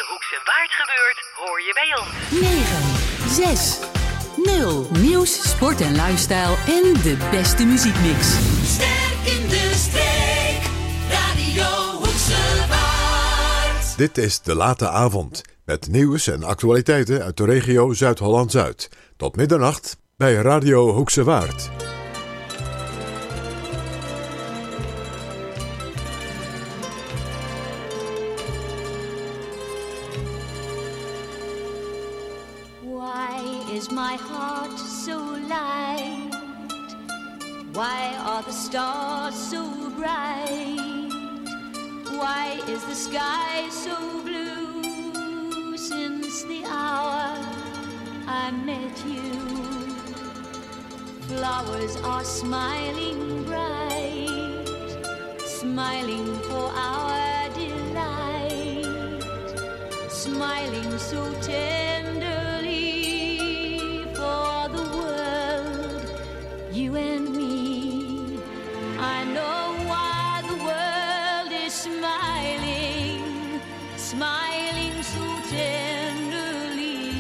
de Hoekse Waard gebeurt, hoor je bij ons. 9, 6, 0. Nieuws, sport en lifestyle en de beste muziekmix. Sterk in de streek, Radio Hoekse Waard. Dit is De Late Avond, met nieuws en actualiteiten uit de regio Zuid-Holland-Zuid. Tot middernacht bij Radio Hoekse Waard. Why is my heart so light? Why are the stars so bright? Why is the sky so blue since the hour I met you? Flowers are smiling bright, smiling for our delight, smiling so tenderly for the world, you and me. I know why the world is smiling, smiling so tenderly.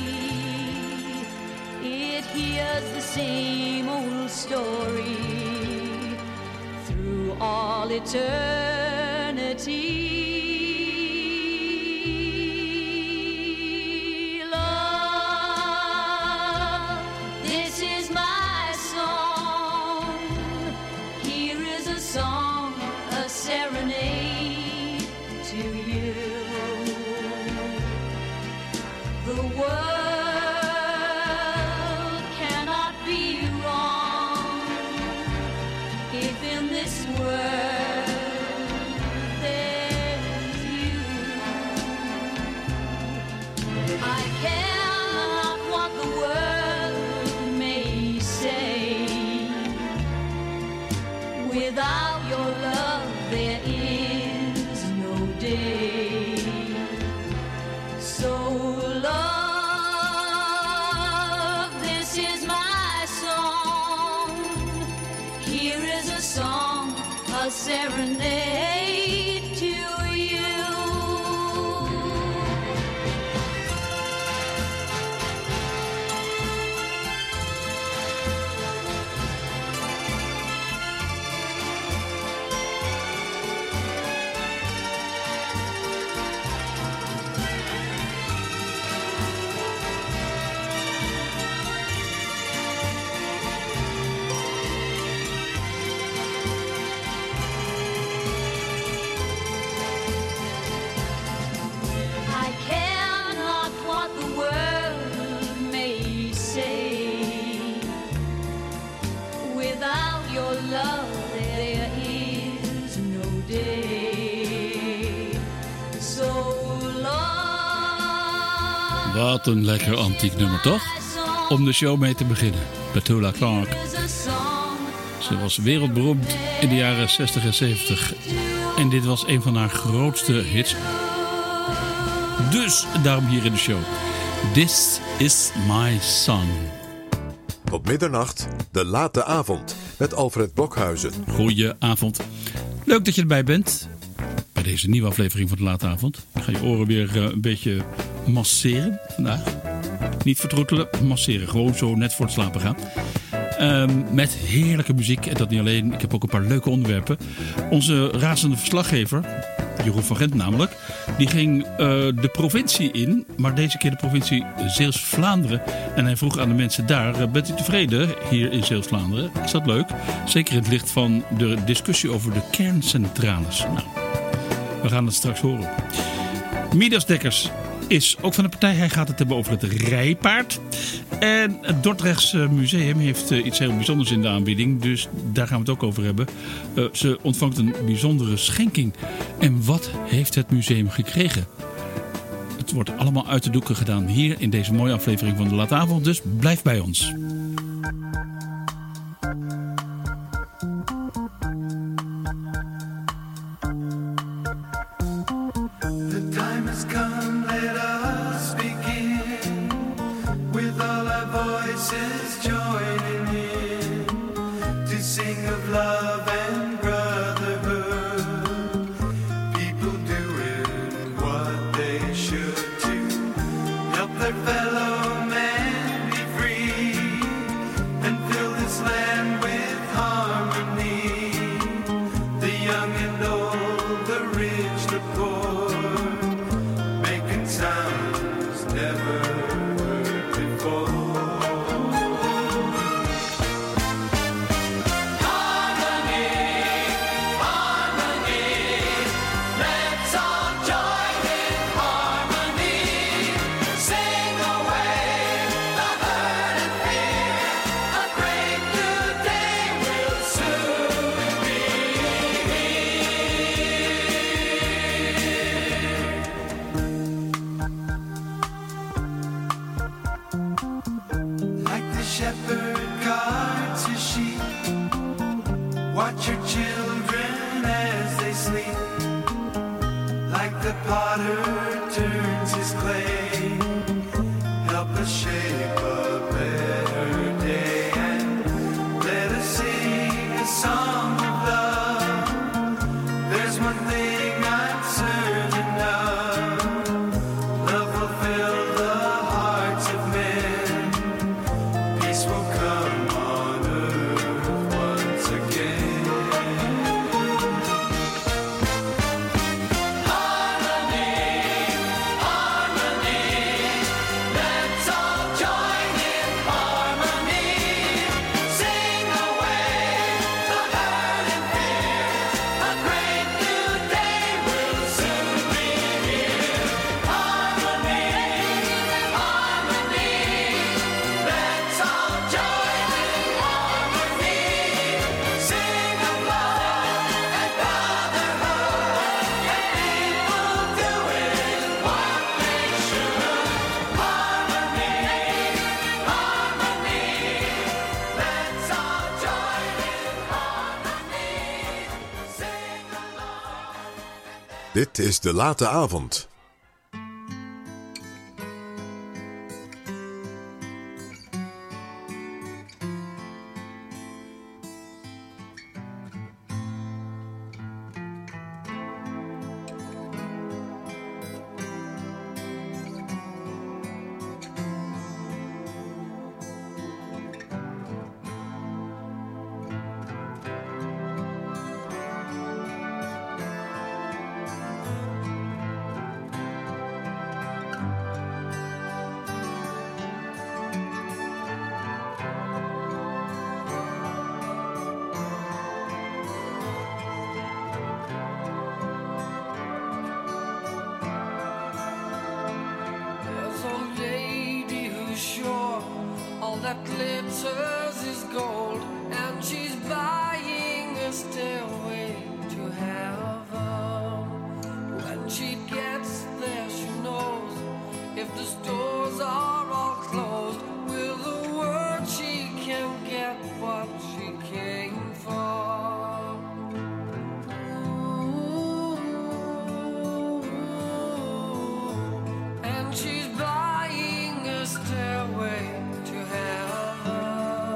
It hears the same old story through all eternity. Love, this is my song. Here is a song, a serenade to you. The world cannot be wrong if in this world there's you. I care not what the world may say. Without your love there is no day. So love, this is my song. Here is a song, a serenade to you. I care not what the world may say. Without your love there is no day. So love. Wat een lekker antiek nummer, toch? Om de show mee te beginnen. Petula Clark. Ze was wereldberoemd in de jaren 60 en 70. En dit was een van haar grootste hits. Dus daarom hier in de show. This is my song. Tot middernacht, De Late Avond, met Alfred Blokhuizen. Goedenavond. Leuk dat je erbij bent. Bij deze nieuwe aflevering van De Late Avond. Ik ga je oren weer een beetje masseren vandaag. Niet vertroetelen, masseren. Gewoon zo net voor het slapen gaan. Met heerlijke muziek. En dat niet alleen. Ik heb ook een paar leuke onderwerpen. Onze razende verslaggever, Jeroen van Gent namelijk, die ging de provincie in. Maar deze keer de provincie Zeeuws-Vlaanderen. En hij vroeg aan de mensen daar, bent u tevreden hier in Zeeuws-Vlaanderen? Is dat leuk? Zeker in het licht van de discussie over de kerncentrales. Nou, we gaan het straks horen. Midas Dekkers is ook van de partij. Hij gaat het hebben over het rijpaard. En het Dordrechts Museum heeft iets heel bijzonders in de aanbieding. Dus daar gaan we het ook over hebben. Ze ontvangt een bijzondere schenking. En wat heeft het museum gekregen? Het wordt allemaal uit de doeken gedaan hier in deze mooie aflevering van De Late Avond. Dus blijf bij ons. Should Let fellow men be free and fill this land with harmony. The young and old, the rich, the poor, making sounds never heard before. Shepherd guards his sheep. Watch your children as they sleep. Like the potter turns his clay, help us shape a better day. And let us sing a song of love. There's one thing I'm certain of. Love will fill the hearts of men. Peace will come on earth once again. Harmony, harmony, let's all join in harmony. Sing away the hurt and fear. A great new day will soon be here. Harmony, harmony, let's all join in harmony. Sing of love and brotherhood, and people doing what they should. Harmony, harmony, let's all join in harmony. Sing of love. Dit is De Late Avond. There's a lady who's sure all that glitters is gold, and she's buying a stairway to heaven. When she gets there, she knows if the stores are all closed, with a word she can get what she came for. And she's buying a stairway to heaven.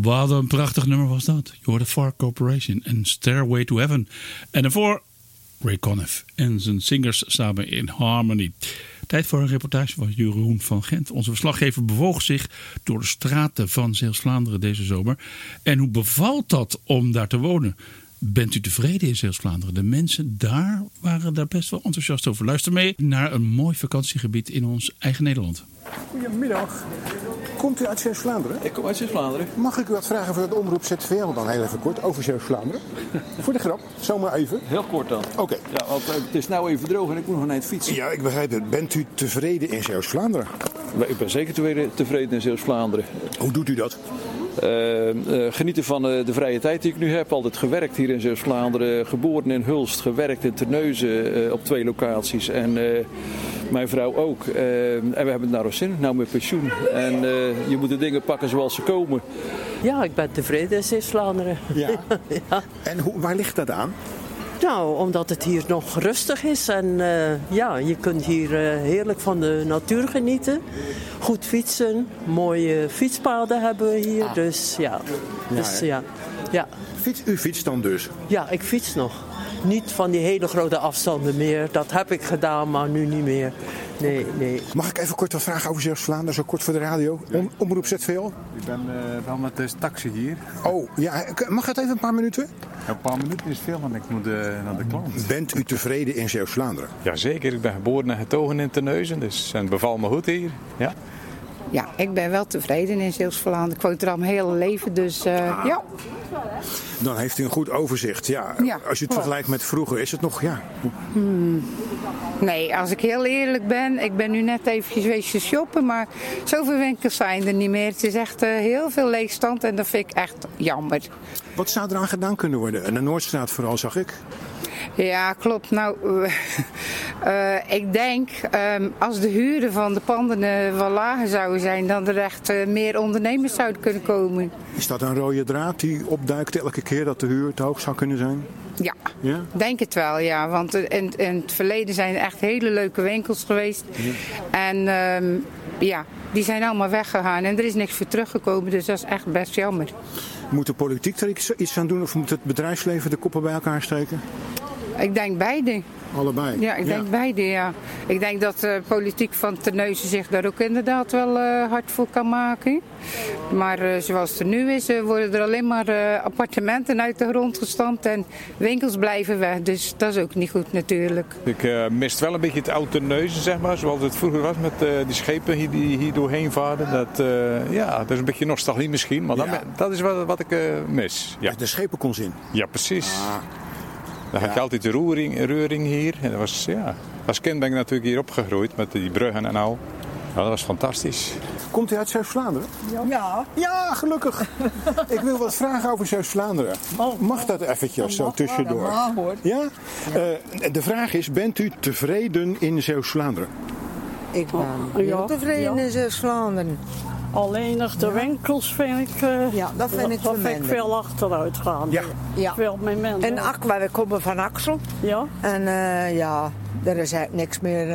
Wat een prachtig nummer was dat. Je hoorde Far Corporation en Stairway to Heaven. En daarvoor Ray Conniff en zijn singers samen in Harmony. Tijd voor een reportage van Jeroen van Gent. Onze verslaggever bewoog zich door de straten van Zeeuws-Vlaanderen deze zomer. En hoe bevalt dat om daar te wonen? Bent u tevreden in Zeeuws-Vlaanderen? De mensen daar waren daar best wel enthousiast over. Luister mee naar een mooi vakantiegebied in ons eigen Nederland. Goedemiddag. Komt u uit Zeeuws-Vlaanderen? Ik kom uit Zeeuws-Vlaanderen. Mag ik u wat vragen voor het omroep ZVL dan heel even kort over Zeeuws-Vlaanderen? Voor de grap, zomaar even. Heel kort dan. Oké. Ja, want het is nou even droog en ik moet nog naar het fietsen. Ja, ik begrijp het. Bent u tevreden in Zeeuws-Vlaanderen? Ik ben zeker tevreden in Zeeuws-Vlaanderen. Hoe doet u dat? Genieten van de vrije tijd die ik nu heb. Altijd gewerkt hier in Zeeuws-Vlaanderen. Geboren in Hulst, gewerkt in Terneuzen op 2 locaties. En mijn vrouw ook. En we hebben het naar ons zin, nou met pensioen. En je moet de dingen pakken zoals ze komen. Ja, ik ben tevreden in Zeeuws-Vlaanderen. Ja. Ja. En waar ligt dat aan? Nou, omdat het hier nog rustig is en ja, je kunt hier heerlijk van de natuur genieten. Goed fietsen, mooie fietspaden hebben we hier, dus ja. Dus, ja. U fietst dan dus? Ja, ik fiets nog. Niet van die hele grote afstanden meer. Dat heb ik gedaan, maar nu niet meer. Nee. Mag ik even kort wat vragen over Zeeuws-Vlaanderen, zo kort voor de radio? Omroep ZVL? Ik ben wel met de taxi hier. Oh, ja. Mag het even een paar minuten? Ja, een paar minuten is veel, want ik moet naar de klant. Bent u tevreden in Zeeuws-Vlaanderen? Jazeker, ik ben geboren en getogen in Terneuzen, dus het bevalt me goed hier. Ja. Ja, ik ben wel tevreden in Zeeuws-Vlaanderen. Ik woon er al mijn hele leven, dus ja. Dan heeft u een goed overzicht. Ja. Als je het vergelijkt met vroeger, is het nog, ja. Nee, als ik heel eerlijk ben, ik ben nu net eventjes wezen shoppen, maar zoveel winkels zijn er niet meer. Het is echt heel veel leegstand en dat vind ik echt jammer. Wat zou eraan gedaan kunnen worden? En de Noordstraat vooral, zag ik. Ja, klopt. Nou, ik denk als de huren van de panden wat lager zouden zijn, dan er echt meer ondernemers zouden kunnen komen. Is dat een rode draad die opduikt elke keer dat de huur te hoog zou kunnen zijn? Ja, denk het wel, ja. Want in het verleden zijn er echt hele leuke winkels geweest. Ja. En die zijn allemaal weggegaan en er is niks voor teruggekomen, dus dat is echt best jammer. Moet de politiek er iets aan doen of moet het bedrijfsleven de koppen bij elkaar steken? Ik denk beide. Allebei? Ja, ik denk beide, ja. Ik denk dat de politiek van Terneuzen zich daar ook inderdaad wel hard voor kan maken. Maar zoals het er nu is, worden er alleen maar appartementen uit de grond gestampt en winkels blijven weg. Dus dat is ook niet goed natuurlijk. Ik mist wel een beetje het oude Terneuzen, zeg maar, zoals het vroeger was met die schepen die hier doorheen varen. Dat is een beetje nostalgie misschien, maar dat is wat ik mis. Ja. De schepenkonzin? Ja, precies. Dan had je altijd de reuring hier. En dat was, als kind ben ik natuurlijk hier opgegroeid met die bruggen en al. Ja, dat was fantastisch. Komt u uit Zeeuws-Vlaanderen? Ja. Ja, gelukkig. Ik wil wat vragen over Zeeuws-Vlaanderen. Mag dat eventjes zo tussendoor? Ja? De vraag is, bent u tevreden in Zeeuws-Vlaanderen? Ik ben heel tevreden in Zeeuws-Vlaanderen. Alleen nog de winkels vind ik, dat vind ik veel achteruit gaan. Ja. Veel meer mensen. En we komen van Axel. Ja. En er is eigenlijk niks meer.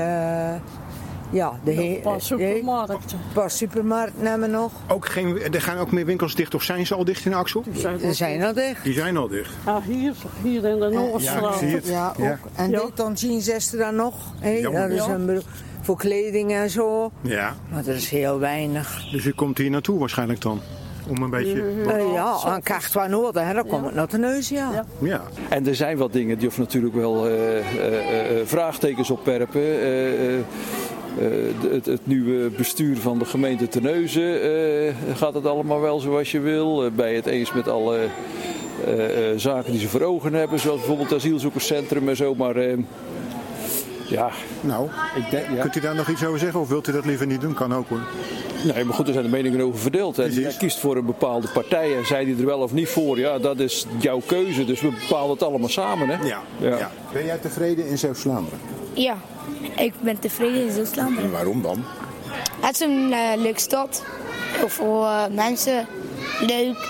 Een paar supermarkten. Een paar supermarkten hebben we nog. Er gaan ook meer winkels dicht, of zijn ze al dicht in Axel? Die zijn al dicht. Die zijn al dicht. Hier in de Noordstraat. Ja, ook. En dan zien ze er dan nog. Dat is een voor kleding en zo. Ja. Maar dat is heel weinig. Dus u komt hier naartoe waarschijnlijk dan? Om een beetje... aan Kachtwa Noorden, dan komt het naar de neus, ja. En er zijn wat dingen die of natuurlijk wel vraagtekens opwerpen. Het nieuwe bestuur van de gemeente Terneuzen, gaat het allemaal wel zoals je wil? Ben je het eens met alle zaken die ze voor ogen hebben, zoals bijvoorbeeld het asielzoekerscentrum en zo, maar... kunt u daar nog iets over zeggen of wilt u dat liever niet doen? Kan ook hoor. Nee, maar goed, er zijn de meningen over verdeeld. En jij kiest voor een bepaalde partij en zij die er wel of niet voor. Ja, dat is jouw keuze. Dus we bepalen het allemaal samen, hè? Ja. Ben jij tevreden in Zeeuws-Vlaanderen? Ja, ik ben tevreden in Zeeuws-Vlaanderen. En waarom dan? Het is een leuke stad. Heel veel mensen. Leuk.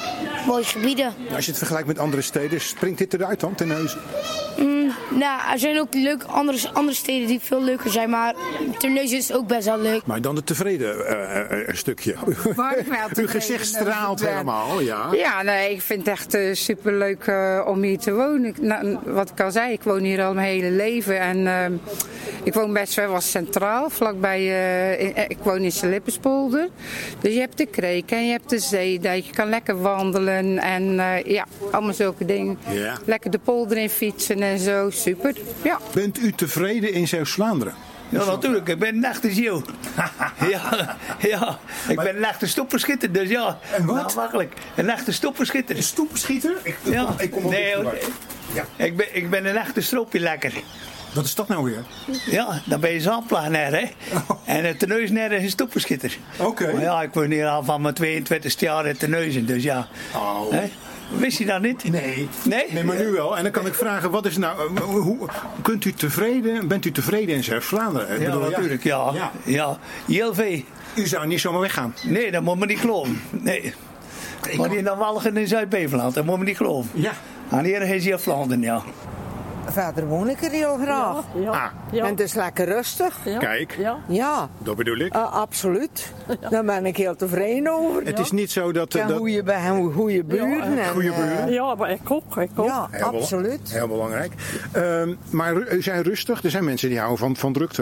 mooie gebieden. Als je het vergelijkt met andere steden, springt dit eruit dan, Terneuzen? Nou, er zijn ook andere steden die veel leuker zijn, maar Terneuzen is ook best wel leuk. Maar dan het tevreden stukje. Waar ik wel Uw tevreden gezicht over straalt ben. helemaal, ja. Ja, nee, ik vind het echt superleuk om hier te wonen. Wat ik al zei, ik woon hier al mijn hele leven. En ik woon best wel centraal, vlakbij. Ik woon in Sint-Lippenspolder. Dus je hebt de Kreek en je hebt de Zeedijk. Je kan lekker wandelen en ja, allemaal zulke dingen. Ja. Lekker de polder in fietsen en zo, super. Ja. Bent u tevreden in Zeeuws-Vlaanderen? Ja, natuurlijk. Ik ben een echte Zeeuw. ja. Ik ben een echte stoepverschitter, dus ja. En wat? Nou, makkelijk. Een echte stoepverschieter. Een stoepschieter? Ik kom op ja. Ik ben een echte stroopje-lekker. Wat is dat nou weer? Ja, dan ben je zandplaner, hè. En een Terneuzenaar is een stoepverschitter. Oké. Maar ja, ik woon hier al van mijn 22e jaar in Terneuzen, dus ja. Oh. Hè? Wist je dat niet? Nee. Nee? Nee, maar nu wel. En dan kan ik vragen, wat is nou, bent u tevreden in Zeeuws-Vlaanderen? Ja, natuurlijk, ja. Heel veel. U zou niet zomaar weggaan? Nee, dat moet me niet geloven. Nee. Maar hier naar Walgen in Zuid-Beveland, dat moet me niet geloven. Ja. En hier is hier Vlaanderen, ja. Verder woon ik er heel graag. Ja. En het is lekker rustig. Ja. Kijk, Ja. dat bedoel ik. Absoluut. Daar ben ik heel tevreden over. Het is niet zo dat... Ja, goede buren. Ja, goede buren. Ja, maar ik ook. Ja, absoluut. Heel belangrijk. Maar zijn rustig. Er zijn mensen die houden van drukte.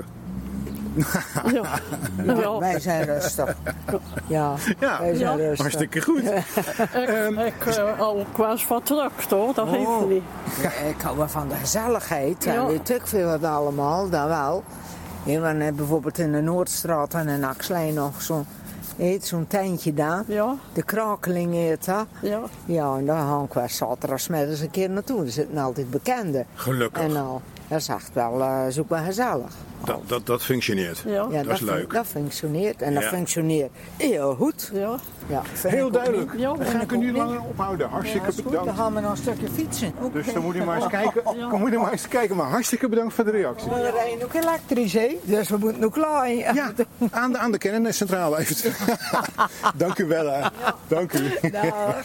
Ja. Wij zijn rustig. Ja, wij zijn rustig. Hartstikke goed. Ik ook wel eens wat druk, hoor. Dat heeft niet. Ik hou wel van de gezelligheid. Ja. En weet ik veel wat allemaal, dat wel. Ja, we hebben bijvoorbeeld in de Noordstraat en in Axlijn nog zo'n tentje daar. Ja. De Krakeling heet dat. Ja. Ja, en daar gaan ik wel zaterdagmiddags een keer naartoe. Er zitten altijd bekenden. Gelukkig. En dat is echt wel, is ook wel gezellig. Dat functioneert. Ja. Dat is leuk. Dat functioneert. En dat Ja. functioneert heel goed. Ja. Heel duidelijk. Ja, Dan ga ik er nu langer ophouden. Hartstikke bedankt. Dan gaan we nog een stukje fietsen. Dus dan moet u maar eens kijken. Dan moet u maar eens kijken. Maar hartstikke bedankt voor de reactie. We rijden ook elektrisch, hè? Dus we moeten nog klaar. Ja, aan de kerncentrale even. Dank u wel. Hè. Dank u. Dag.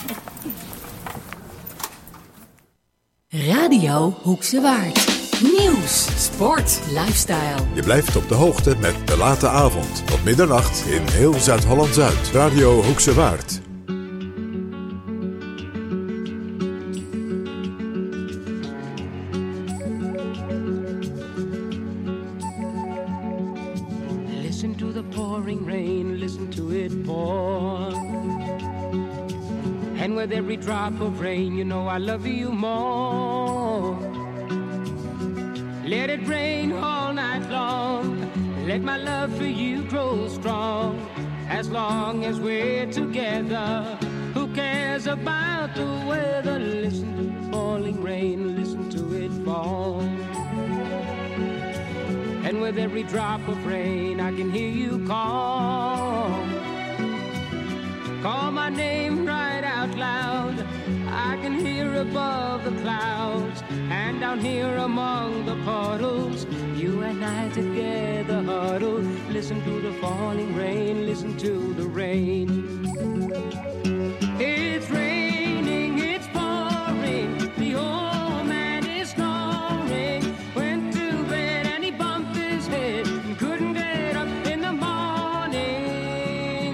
Radio Hoekse Waard. Nieuws, sport, lifestyle. Je blijft op de hoogte met De Late Avond. Tot middernacht in heel Zuid-Holland-Zuid. Radio Hoekse Waard. Listen to the pouring rain, listen to it pour. And with every drop of rain, you know I love you more. Let it rain all night long. Let my love for you grow strong. As long as we're together, who cares about the weather? Listen to the falling rain, listen to it fall. And with every drop of rain, I can hear you call. Call my name right out loud. I can hear above the clouds and down here among the puddles. You and I together huddle. Listen to the falling rain, listen to the rain. It's raining, it's pouring. The old man is snoring. Went to bed and he bumped his head and couldn't get up in the morning.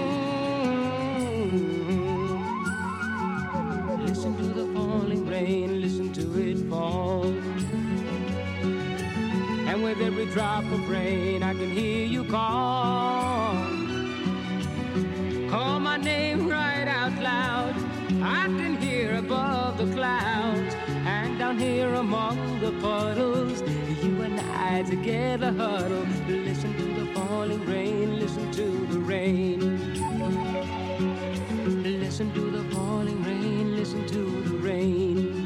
Listen to the falling rain, listen to it fall. And with every drop of rain, I can hear you call. Call my name right out loud. I can hear above the clouds and down here among the puddles. You and I together huddle. Listen to the falling rain, listen to the rain. Listen to the falling rain, listen to the rain.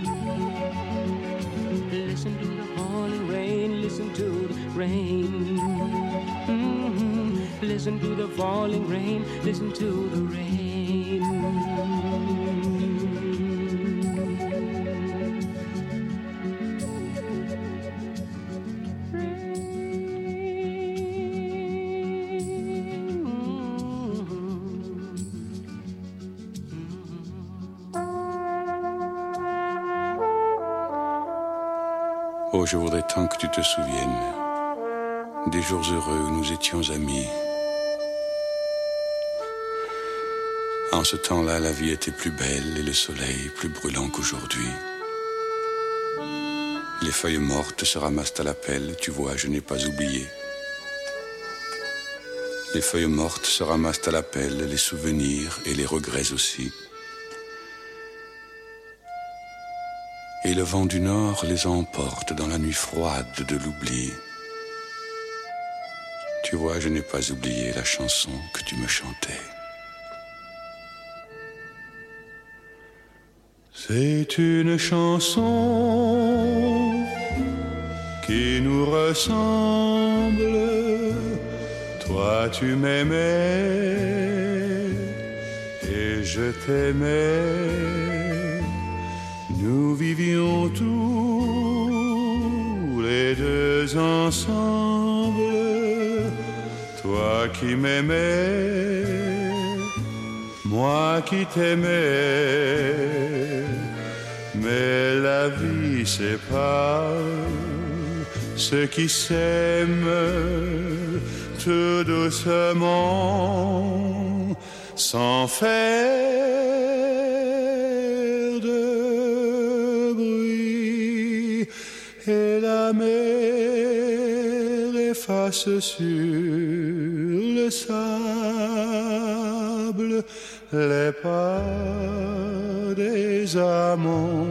Listen to the falling rain, listen to the rain. Listen to the falling rain, listen to the rain. Oh, je voudrais tant que tu te souviennes des jours heureux où nous étions amis. En ce temps-là, la vie était plus belle et le soleil plus brûlant qu'aujourd'hui. Les feuilles mortes se ramassent à la pelle, tu vois, je n'ai pas oublié. Les feuilles mortes se ramassent à la pelle, les souvenirs et les regrets aussi. Et le vent du nord les emporte dans la nuit froide de l'oubli. Tu vois, je n'ai pas oublié la chanson que tu me chantais. C'est une chanson qui nous ressemble. Toi tu m'aimais et je t'aimais. Nous vivions tous les deux ensemble. Toi qui m'aimais, moi qui t'aimais. Mais la vie sépare ceux qui s'aiment tout doucement, sans faire de bruit. Et la mer efface sur le sable les pas des amants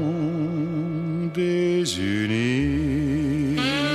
désunis.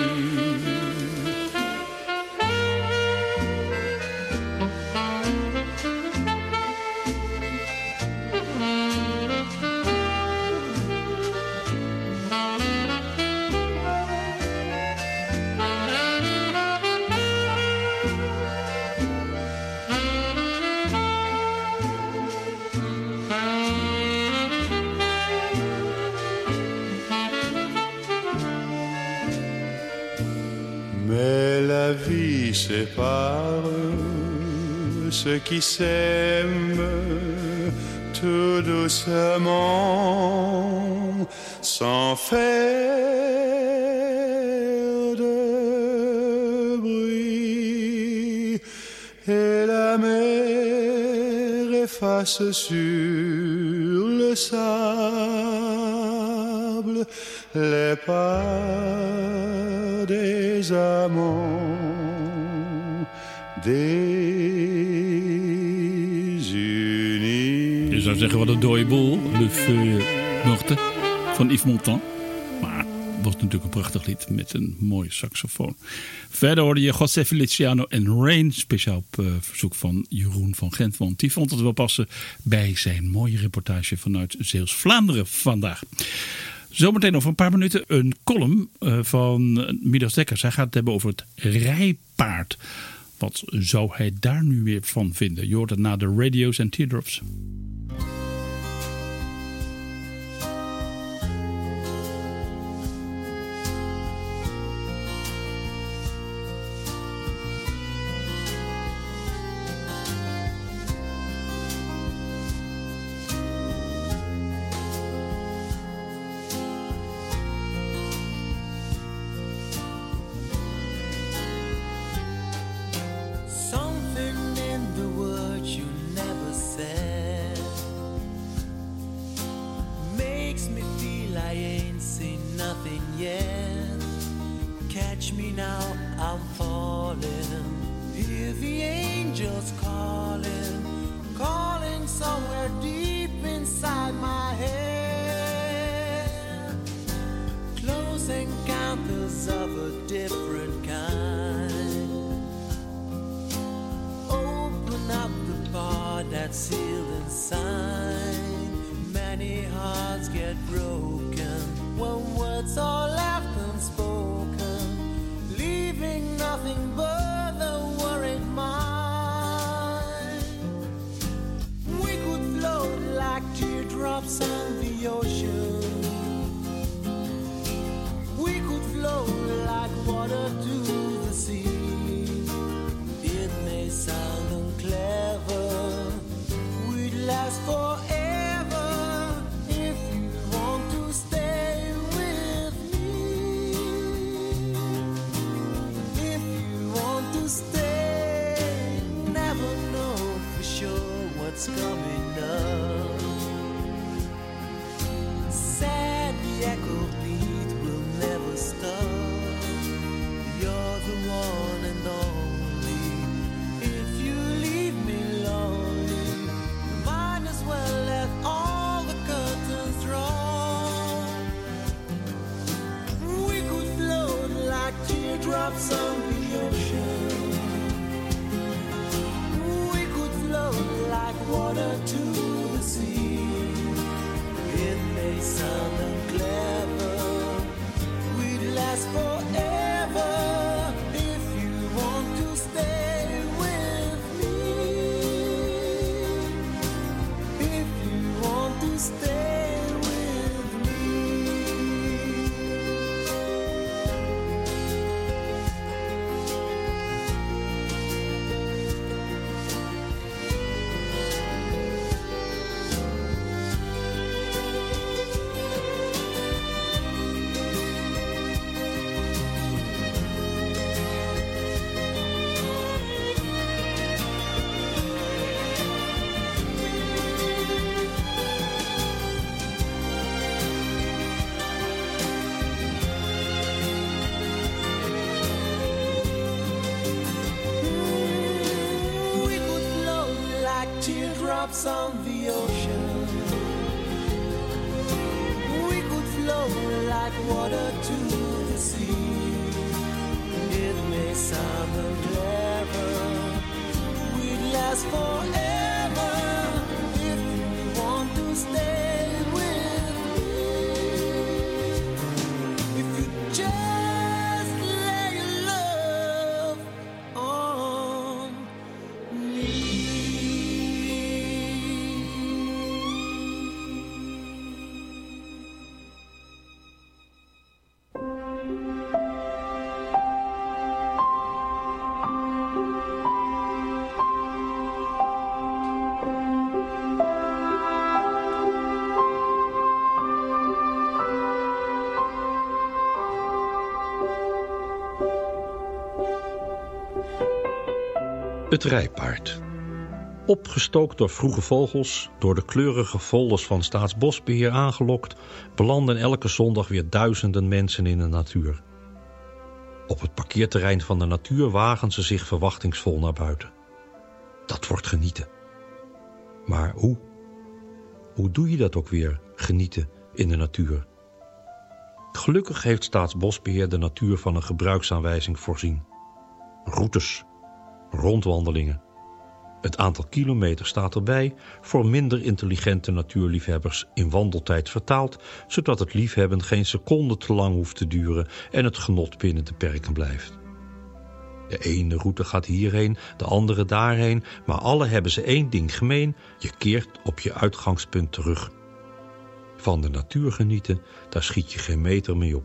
La vie sépare ceux qui s'aiment tout doucement, sans faire de bruit. Et la mer efface sur le sable les pas des amants désunis. Je zou zeggen, wat een dode boel. Le Feu Morte van Yves Montand. Maar het was natuurlijk een prachtig lied met een mooie saxofoon. Verder hoorde je José Feliciano en Rain. Speciaal op verzoek van Jeroen van Gent. Want die vond het wel passen bij zijn mooie reportage vanuit Zeeuws-Vlaanderen vandaag. Zometeen over een paar minuten een column van Midas Dekkers. Hij gaat het hebben over het rijpaard. Wat zou hij daar nu weer van vinden? Je hoort het na de Radios en Teardrops. Catch me now, I'm falling. Hear the angels calling, calling somewhere deep inside my head. Close encounters of a different kind. Open up the part that's sealed inside. Many hearts get broken when words are left unspoken, leaving nothing but the worried mind. We could float like teardrops on the ocean. We could float like water to the sea. It may sound unclever, we'd last for teardrops on the ocean. We could float like water to the sea. It may sound unclever, we'd last forever if you want to stay with me. If you want to stay with me. We could float like teardrops on the ocean. We could float like water to the sea. It may sound unclever, we'd last forever if you want to stay with me. If you just lay your love on me. Het rijpaard. Opgestookt door vroege vogels, door de kleurige folders van Staatsbosbeheer aangelokt, belanden elke zondag weer duizenden mensen in de natuur. Op het parkeerterrein van de natuur wagen ze zich verwachtingsvol naar buiten. Dat wordt genieten. Maar hoe? Hoe doe je dat ook weer, genieten in de natuur? Gelukkig heeft Staatsbosbeheer de natuur van een gebruiksaanwijzing voorzien. Routes, rondwandelingen. Het aantal kilometers staat erbij, voor minder intelligente natuurliefhebbers in wandeltijd vertaald, zodat het liefhebben geen seconde te lang hoeft te duren en het genot binnen de perken blijft. De ene route gaat hierheen, de andere daarheen, maar alle hebben ze één ding gemeen: je keert op je uitgangspunt terug. Van de natuur genieten, daar schiet je geen meter mee op.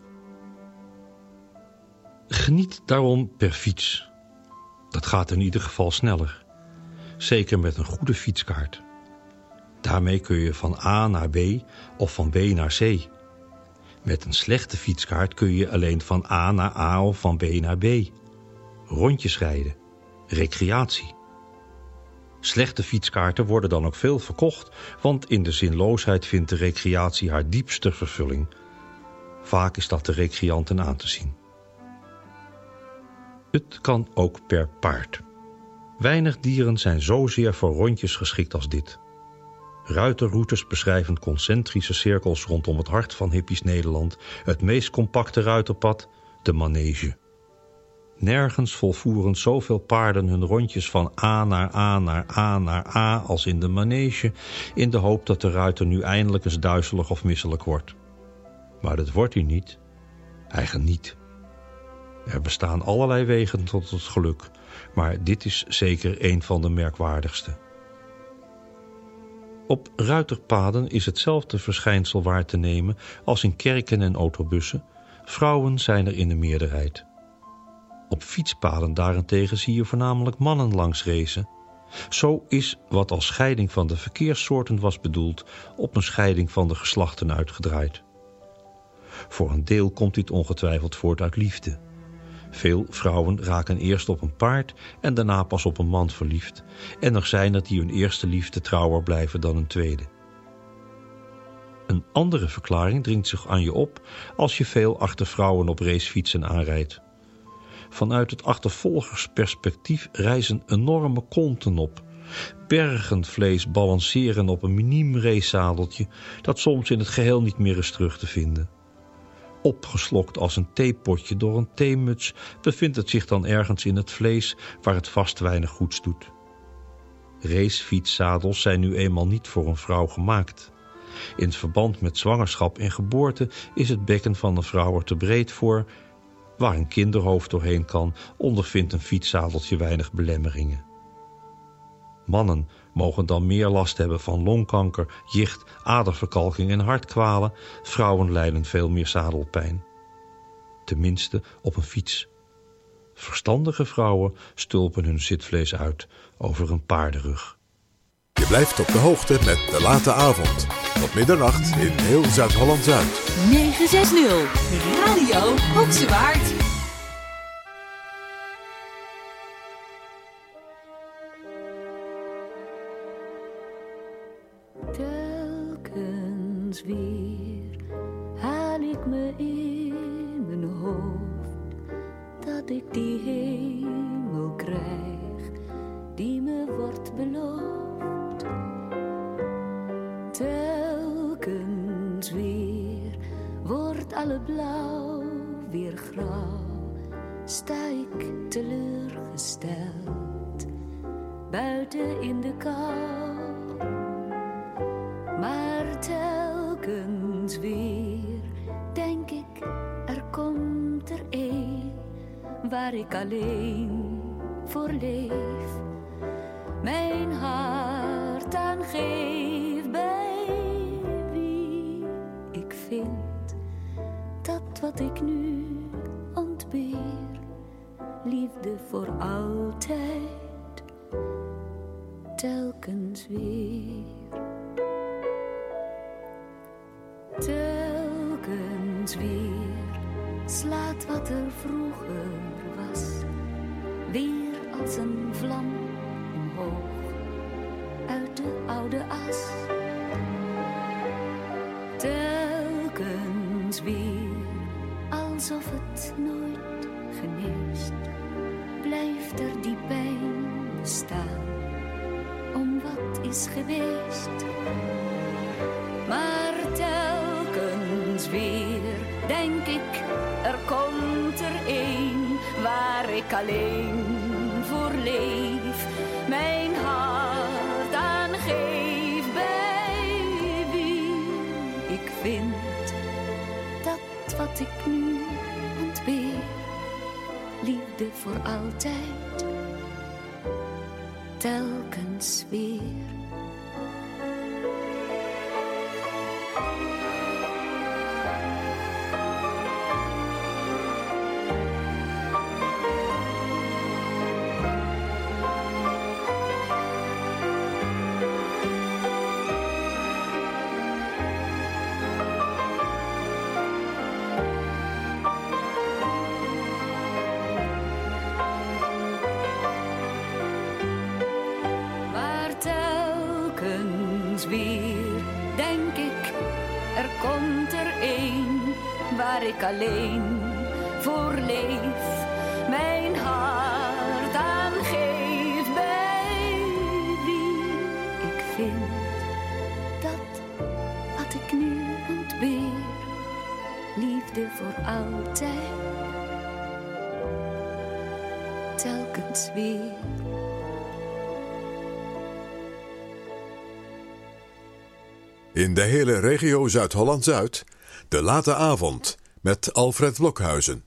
Geniet daarom per fiets. Dat gaat in ieder geval sneller. Zeker met een goede fietskaart. Daarmee kun je van A naar B of van B naar C. Met een slechte fietskaart kun je alleen van A naar A of van B naar B. Rondjes rijden. Recreatie. Slechte fietskaarten worden dan ook veel verkocht, want in de zinloosheid vindt de recreatie haar diepste vervulling. Vaak is dat de recreanten aan te zien. Het kan ook per paard. Weinig dieren zijn zozeer voor rondjes geschikt als dit. Ruiterroutes beschrijven concentrische cirkels rondom het hart van hippies Nederland, het meest compacte ruiterpad, de manege. Nergens volvoeren zoveel paarden hun rondjes van A naar A naar A naar A als in de manege, in de hoop dat de ruiter nu eindelijk eens duizelig of misselijk wordt. Maar dat wordt hij niet. Hij geniet. Er bestaan allerlei wegen tot het geluk, maar dit is zeker een van de merkwaardigste. Op ruiterpaden is hetzelfde verschijnsel waar te nemen als in kerken en autobussen. Vrouwen zijn er in de meerderheid. Op fietspaden daarentegen zie je voornamelijk mannen langs racen. Zo is wat als scheiding van de verkeerssoorten was bedoeld op een scheiding van de geslachten uitgedraaid. Voor een deel komt dit ongetwijfeld voort uit liefde. Veel vrouwen raken eerst op een paard en daarna pas op een man verliefd. En er zijn er die hun eerste liefde trouwer blijven dan een tweede. Een andere verklaring dringt zich aan je op als je veel achter vrouwen op racefietsen aanrijdt. Vanuit het achtervolgersperspectief rijzen enorme konten op. Bergen vlees balanceren op een miniem racezadeltje dat soms in het geheel niet meer is terug te vinden. Opgeslokt als een theepotje door een theemuts bevindt het zich dan ergens in het vlees waar het vast weinig goeds doet. Racefietszadels zijn nu eenmaal niet voor een vrouw gemaakt. In verband met zwangerschap en geboorte is het bekken van een vrouw er te breed voor. Waar een kinderhoofd doorheen kan, ondervindt een fietszadeltje weinig belemmeringen. Mannen mogen dan meer last hebben van longkanker, jicht, aderverkalking en hartkwalen. Vrouwen lijden veel meer zadelpijn. Tenminste op een fiets. Verstandige vrouwen stulpen hun zitvlees uit over een paardenrug. Je blijft op de hoogte met De Late Avond. Tot middernacht in heel Zuid-Holland-Zuid. 960 Radio Hoogse Waard. Telkens weer haal ik me in mijn hoofd dat ik die hemel krijg die me wordt beloofd. Telkens weer wordt alle blauw weer grauw, sta ik teleurgesteld buiten in de kou. Maar telkens weer denk ik, er komt er een waar ik alleen voor leef. Mijn hart aan geef bij wie ik vind dat wat ik nu ontbeer, liefde voor altijd, telkens weer. Telkens weer slaat wat er vroeger was weer als een vlam omhoog uit de oude as. Telkens weer alsof het nooit geneest, blijft er die pijn bestaan om wat is geweest. Maar telkens weer denk ik, er komt er een waar ik alleen voor leef. Mijn hart aan geef bij wie ik vind dat wat ik nu ontbeer, liefde voor altijd, telkens weer. Weer denk ik, er komt er een waar ik alleen voor leef. Mijn hart aan geef bij wie ik vind dat wat ik nu ontbeer, liefde voor altijd, telkens weer. In de hele regio Zuid-Holland-Zuid, De Late Avond met Alfred Blokhuizen.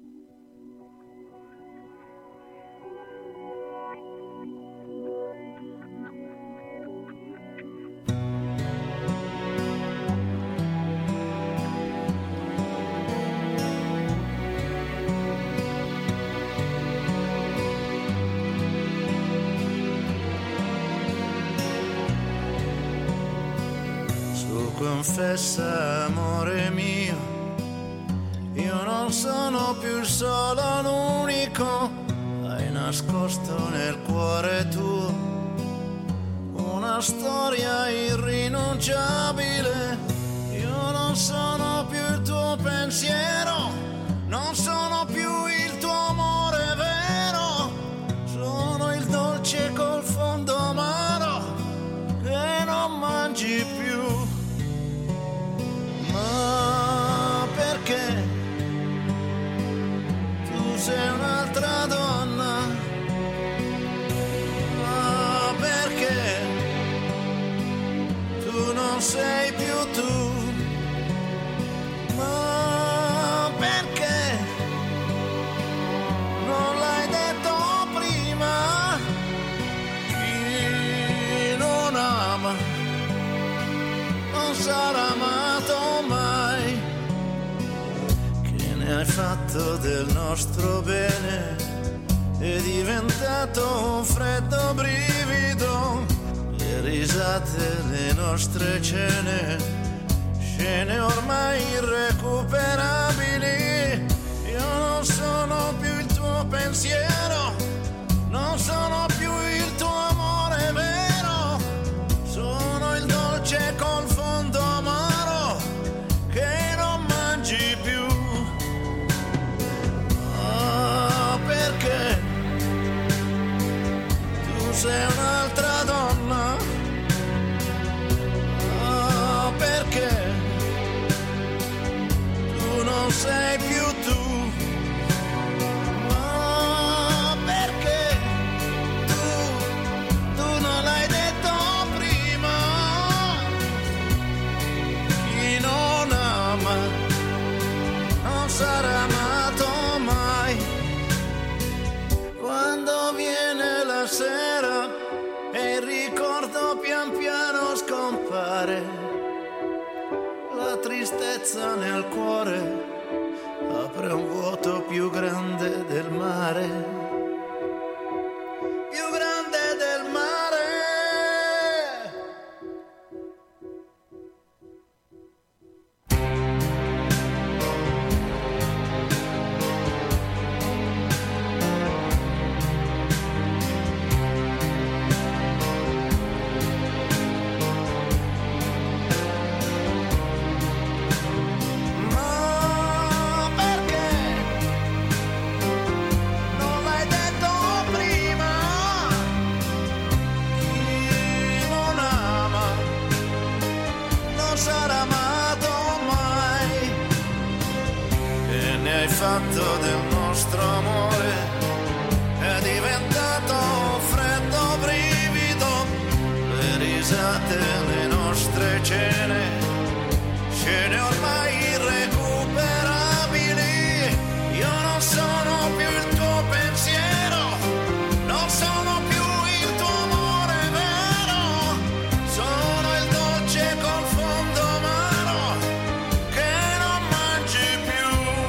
Confessa, amore mio, io non sono più il solo, l'unico. Hai nascosto nel cuore tuo una storia irrinunciabile. Io non sono più il tuo pensiero, non sono più il tuo amore vero. Sono il dolce col fondo amaro che non mangi più. Ma perché ne hai fatto del nostro bene, è diventato un freddo brivido, le risate, le nostre cene, scene ormai irrecuperabili. Io non sono più il tuo pensiero, non sono più il tuo amore vero, sono il dolce col fondo amaro che non mangi più. Oh, perché tu sei un'altra donna. Oh, perché tu non sei più tu. Oh, perché tu non l'hai detto prima. Chi non ama non sarà amato mai. Quando viene la sera e il ricordo pian piano scompare, la tristezza nel cuore apre un vuoto più grande del mare, più grande del mare. Ma perché non l'hai detto prima? Chi non ama non sarà amato mai. E ne hai fatto del nostro amore, è diventato un freddo brivido, le risate, le nostre cene, scene ormai irrecuperabili. Io non sono più il tuo pensiero, non sono più il tuo amore vero, sono il dolce col fondo amaro che non mangi più.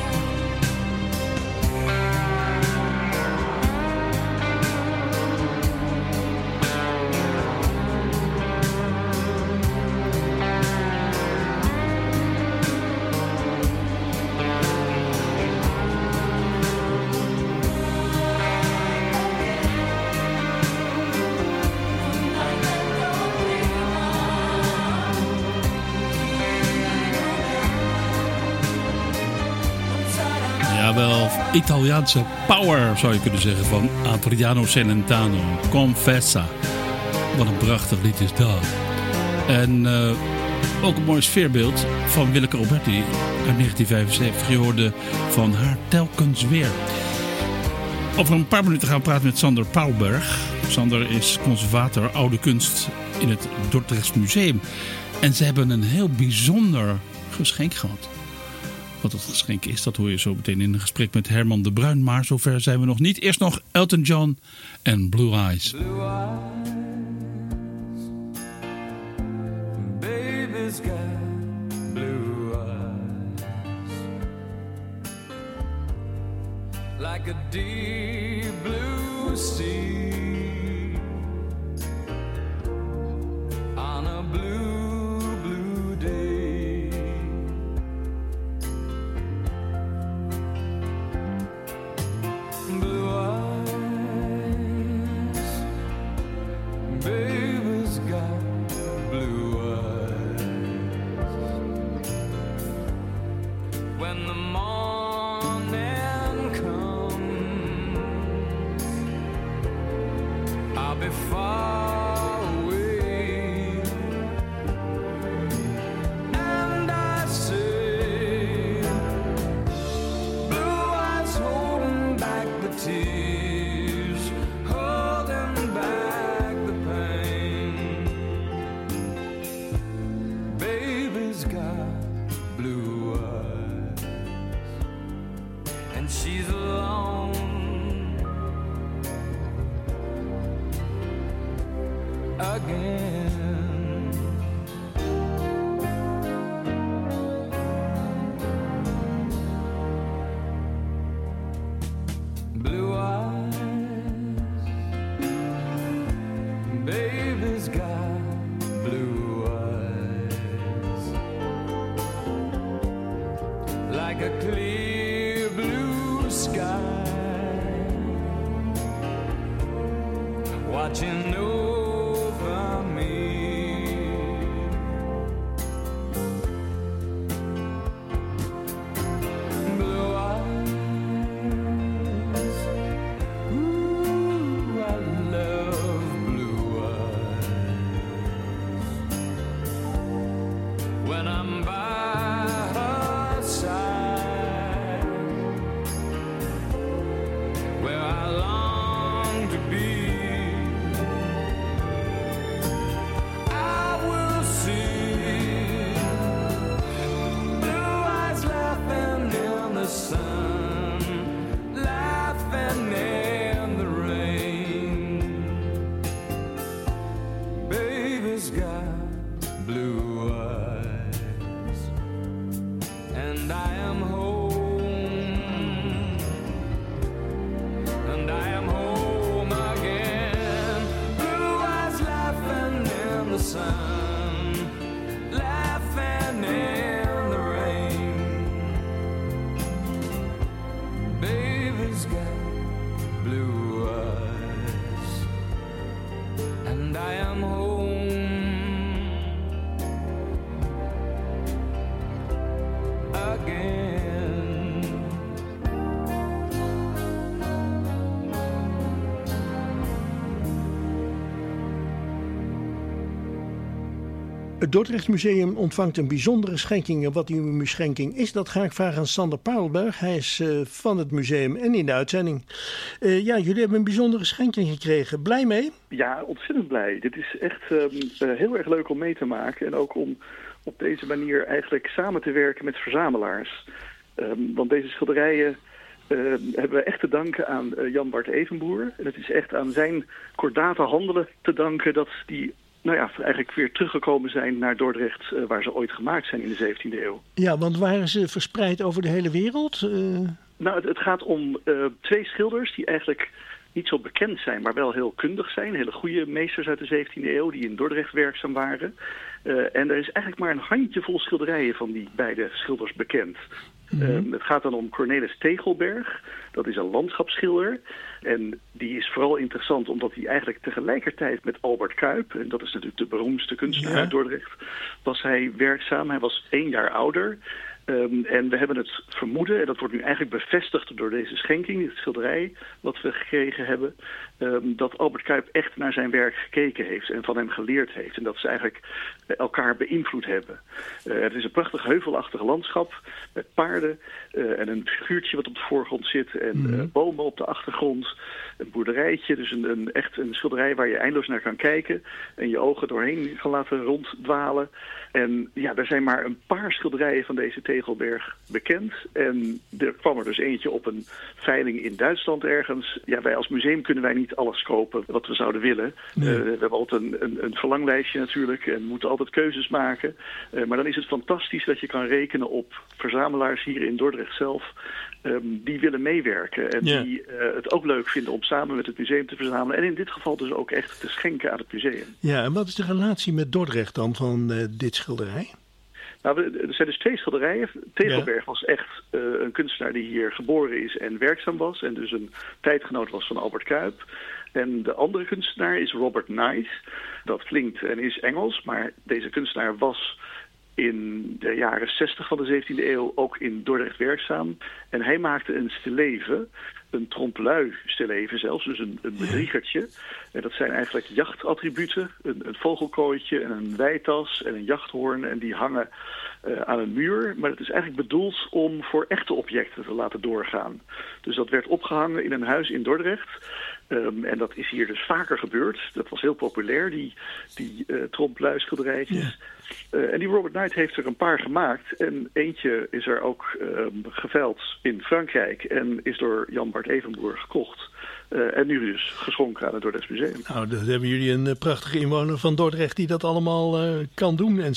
Jawel, Italiaanse power zou je kunnen zeggen van Adriano Celentano. Confessa. Wat een prachtig lied is dat. En ook een mooi sfeerbeeld van Willeke Alberti uit 1975. Je hoorde van haar telkens weer. Over een paar minuten gaan we praten met Sander Paulberg. Sander is conservator oude kunst in het Dordrechts Museum. En ze hebben een heel bijzonder geschenk gehad. Wat het geschenk is, dat hoor je zo meteen in een gesprek met Herman de Bruin. Maar zover zijn we nog niet. Eerst nog Elton John en Blue Eyes. Blue eyes, baby's got blue eyes, like a deep blue sea, on a blue, blue day. Blue eyes, baby's got blue eyes. When the morning comes, I'll be far away, and I say, blue eyes holding back the tears, holding back the pain. Baby's got blue eyes, and she's alone again. eyes. Baby's got blue eyes, like a clear blue sky, watching over me. Blue eyes, ooh, I love blue eyes. When I'm by her side, where I long to be, I will see blue eyes laughing in the sun, laughing in the rain. Baby's got blue eyes, and I am home, and I am home again. Blue eyes laughing in the sun, laughing in the rain. Baby's got blue eyes, and I am home again. Het Dordrecht Museum ontvangt een bijzondere schenking. En wat die schenking is, dat ga ik vragen aan Sander Paarlberg. Hij is van het museum en in de uitzending. Ja, jullie hebben een bijzondere schenking gekregen. Blij mee? Ja, ontzettend blij. Dit is echt heel erg leuk om mee te maken. En ook om op deze manier eigenlijk samen te werken met verzamelaars. Want deze schilderijen hebben we echt te danken aan Jan Bart Evenboer. En het is echt aan zijn kordate handelen te danken dat die eigenlijk weer teruggekomen zijn naar Dordrecht, waar ze ooit gemaakt zijn in de 17e eeuw. Ja, want waren ze verspreid over de hele wereld? Nou, het gaat om 2 schilders die eigenlijk niet zo bekend zijn, maar wel heel kundig zijn. Hele goede meesters uit de 17e eeuw die in Dordrecht werkzaam waren. En er is eigenlijk maar een handjevol schilderijen van die beide schilders bekend. Het gaat dan om Cornelis Tegelberg. Dat is een landschapsschilder. En die is vooral interessant omdat hij eigenlijk tegelijkertijd met Albert Cuyp, en dat is natuurlijk de beroemdste kunstenaar uit Dordrecht, was hij werkzaam. Hij was 1 jaar ouder. En we hebben het vermoeden, en dat wordt nu eigenlijk bevestigd door deze schenking, het schilderij wat we gekregen hebben, dat Albert Cuyp echt naar zijn werk gekeken heeft en van hem geleerd heeft. En dat ze eigenlijk elkaar beïnvloed hebben. Het is een prachtig heuvelachtig landschap met paarden en een figuurtje wat op de voorgrond zit en bomen op de achtergrond. Een boerderijtje, dus echt een schilderij waar je eindeloos naar kan kijken en je ogen doorheen kan laten ronddwalen. En ja, er zijn maar een paar schilderijen van deze Tegelberg bekend. En er kwam er dus eentje op een veiling in Duitsland ergens. Ja, wij als museum kunnen wij niet alles kopen wat we zouden willen. Nee. We hebben altijd een verlanglijstje natuurlijk en moeten altijd keuzes maken. Maar dan is het fantastisch dat je kan rekenen op verzamelaars hier in Dordrecht zelf. Die willen meewerken en die het ook leuk vinden om samen met het museum te verzamelen. En in dit geval dus ook echt te schenken aan het museum. Ja, en wat is de relatie met Dordrecht dan van dit schilderij? Nou, er zijn dus 2 schilderijen. Tegelberg was echt een kunstenaar die hier geboren is en werkzaam was. En dus een tijdgenoot was van Albert Cuyp. En de andere kunstenaar is Robert Knight. Dat klinkt en is Engels, maar deze kunstenaar was in de jaren 60 van de 17e eeuw ook in Dordrecht werkzaam. En hij maakte een stilleven, een trompe-l'œil stilleven zelfs, dus een bedriegertje. En dat zijn eigenlijk jachtattributen, een vogelkooitje en een weitas en een jachthoorn. En die hangen aan een muur, maar het is eigenlijk bedoeld om voor echte objecten te laten doorgaan. Dus dat werd opgehangen in een huis in Dordrecht. En dat is hier dus vaker gebeurd. Dat was heel populair, die trompe-l'œil schilderijtjes. Ja. En die Robert Knight heeft er een paar gemaakt. En eentje is er ook geveild in Frankrijk en is door Jan Bart Evenboer gekocht. En nu dus geschonken aan het Dordrechts Museum. Nou, dan hebben jullie een prachtige inwoner van Dordrecht die dat allemaal kan doen en zo.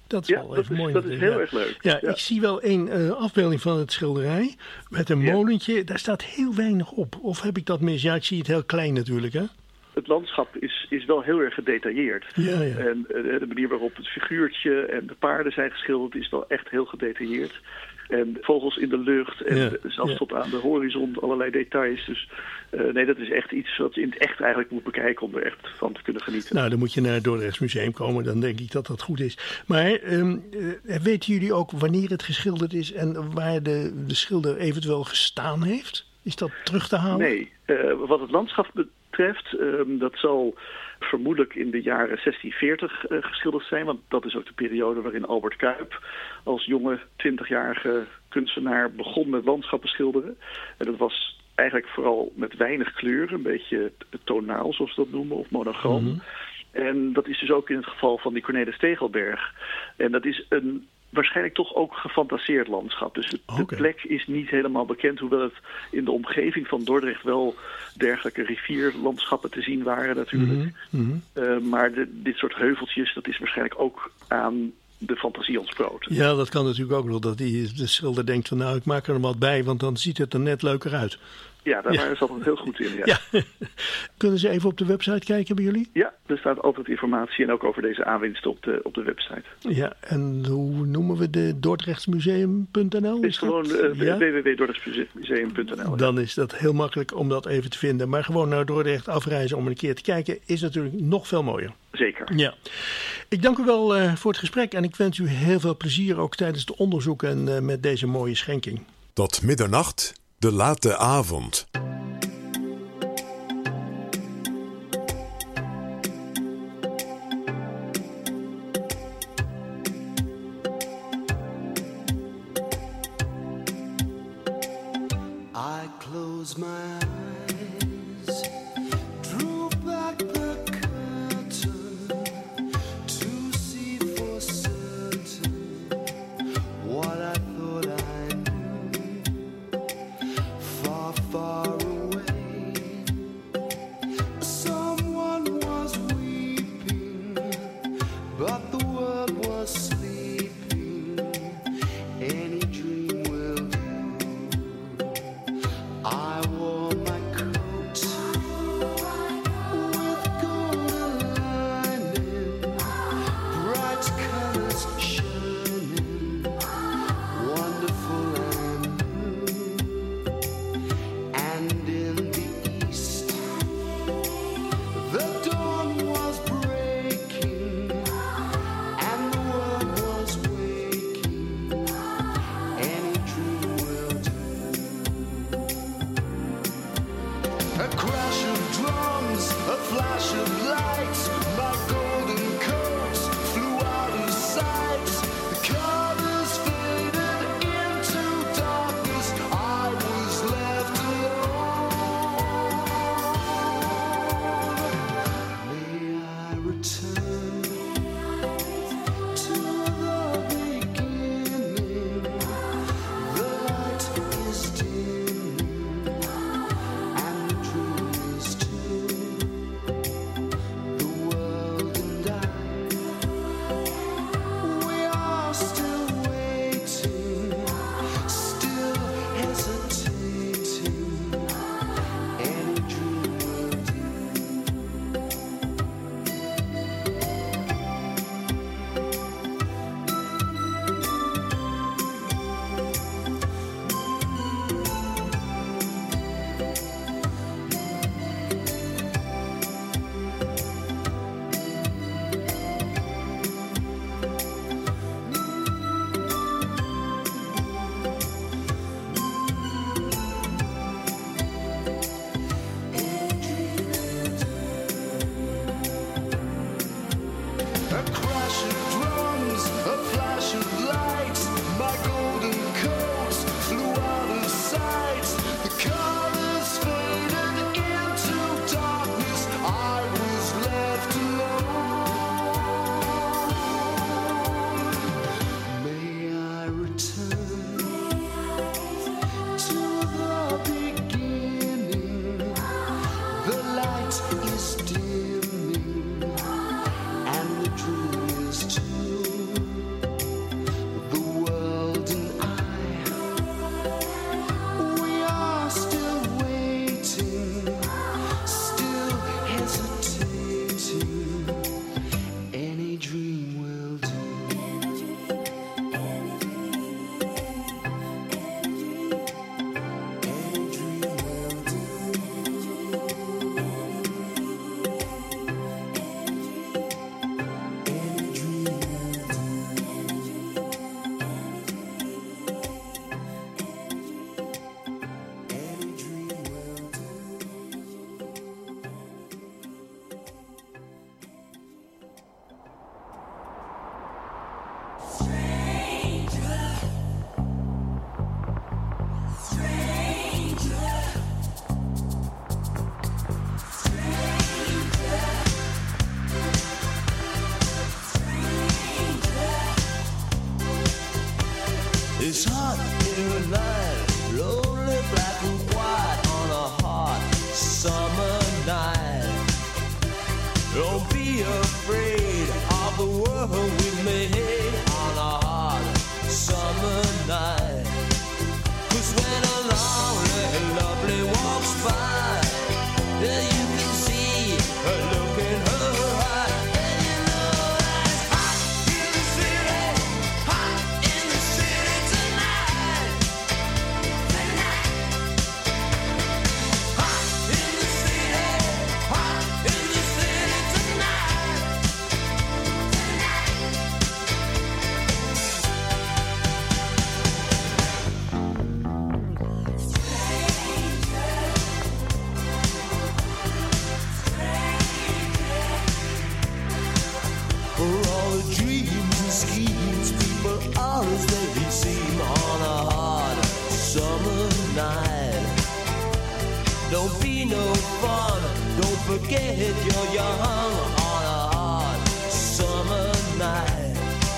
Dat is wel even mooi. Dat is heel erg leuk. Ja, ik zie wel een afbeelding van het schilderij met een molentje. Daar staat heel weinig op. Of heb ik dat mis? Ja, ik zie het heel klein natuurlijk, hè? Het landschap is wel heel erg gedetailleerd. Ja. En de manier waarop het figuurtje en de paarden zijn geschilderd is wel echt heel gedetailleerd. En vogels in de lucht en zelfs tot aan de horizon allerlei details. Dus nee, dat is echt iets wat je in het echt eigenlijk moet bekijken om er echt van te kunnen genieten. Nou, dan moet je naar het Dordrechts Museum komen. Dan denk ik dat dat goed is. Maar weten jullie ook wanneer het geschilderd is en waar de schilder eventueel gestaan heeft? Is dat terug te halen? Nee, wat het landschap betreft, dat zal vermoedelijk in de jaren 1640 geschilderd zijn. Want dat is ook de periode waarin Albert Cuyp als jonge 20-jarige kunstenaar begon met landschappen schilderen. En dat was eigenlijk vooral met weinig kleur, een beetje tonaal zoals we dat noemen, of monochroom. Mm-hmm. En dat is dus ook in het geval van die Cornelis Tegelberg. En dat is een waarschijnlijk toch ook gefantaseerd landschap. Dus de plek is niet helemaal bekend, hoewel het in de omgeving van Dordrecht wel dergelijke rivierlandschappen te zien waren natuurlijk. Mm-hmm. Maar dit soort heuveltjes, dat is waarschijnlijk ook aan de fantasie ontsproten. Ja, dat kan natuurlijk ook nog, dat de schilder denkt van nou, ik maak er wat bij, want dan ziet het er net leuker uit. Ja, daar waren ze altijd heel goed in. Ja. Kunnen ze even op de website kijken bij jullie? Ja, er staat altijd informatie en ook over deze aanwinsten op de website. Ja, en hoe noemen we de Dordrechtsmuseum.nl? Het is gewoon www.dordrechtsmuseum.nl. Dan is dat heel makkelijk om dat even te vinden. Maar gewoon naar Dordrecht afreizen om een keer te kijken is natuurlijk nog veel mooier. Zeker. Ja. Ik dank u wel voor het gesprek en ik wens u heel veel plezier ook tijdens de onderzoeken met deze mooie schenking. Tot middernacht, de late avond. I close my eyes, drew back the curtain to see for certain what I thought I knew. Far, far away, someone was weeping, but the world was sleeping. Any dream will do. I wore my coat with golden lining, bright colors shining, wonderful and new. And in the east, the dawn was breaking, and the world was waking. Any dream will do. A crash of drums, a flash of lights, my golden coat flew out of sight. The colors faded into darkness, I was left alone. May I return to the beginning? The light is dim and the dream is too. The world and I, we are still waiting, still hesitating. Any dream will do. night. Don't be no fun, don't forget you're young on a hot summer night.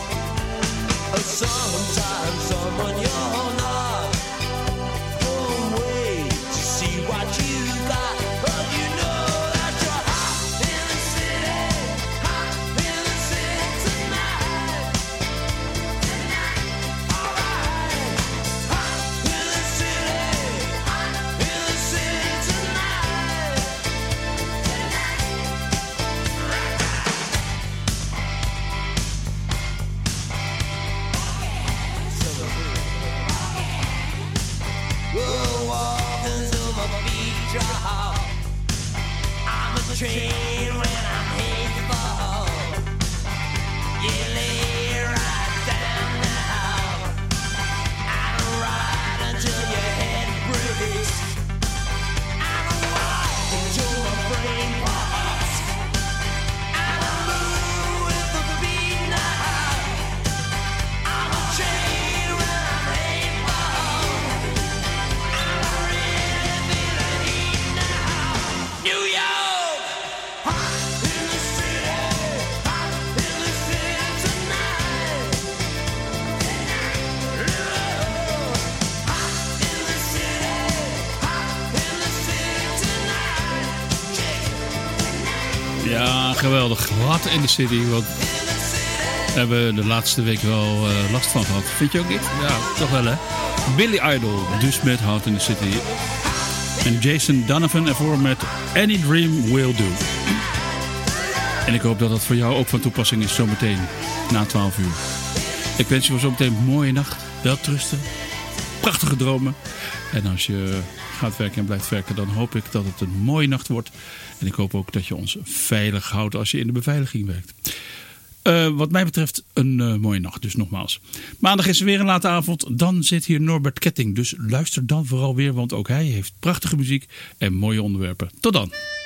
Sometimes someone you're not, don't wait to see what you got, but you know that you're hot in the city tonight. Alright, hot in the city tonight. We'll walk into my beat drop. I'm a train when I'm headed for home. You lay right down now. I don't ride until your head breaks. I don't walk until my brain pops. I don't move with the beat now. I'm a train when I'm headed for home. New York, hot in the city tonight. Hot in the city tonight. Ja, geweldig. Hot in the City. Wat hebben we de laatste week wel last van gehad. Vind je ook niet? Ja, toch wel hè. Billy Idol, dus met Hot in the City. En Jason Donovan ervoor met Any Dream Will Do. En ik hoop dat dat voor jou ook van toepassing is zometeen na 12 uur. Ik wens je voor zometeen een mooie nacht. Welterusten. Prachtige dromen. En als je gaat werken en blijft werken, dan hoop ik dat het een mooie nacht wordt. En ik hoop ook dat je ons veilig houdt als je in de beveiliging werkt. Wat mij betreft een mooie nacht, dus nogmaals. Maandag is er weer een late avond. Dan zit hier Norbert Ketting. Dus luister dan vooral weer, want ook hij heeft prachtige muziek en mooie onderwerpen. Tot dan.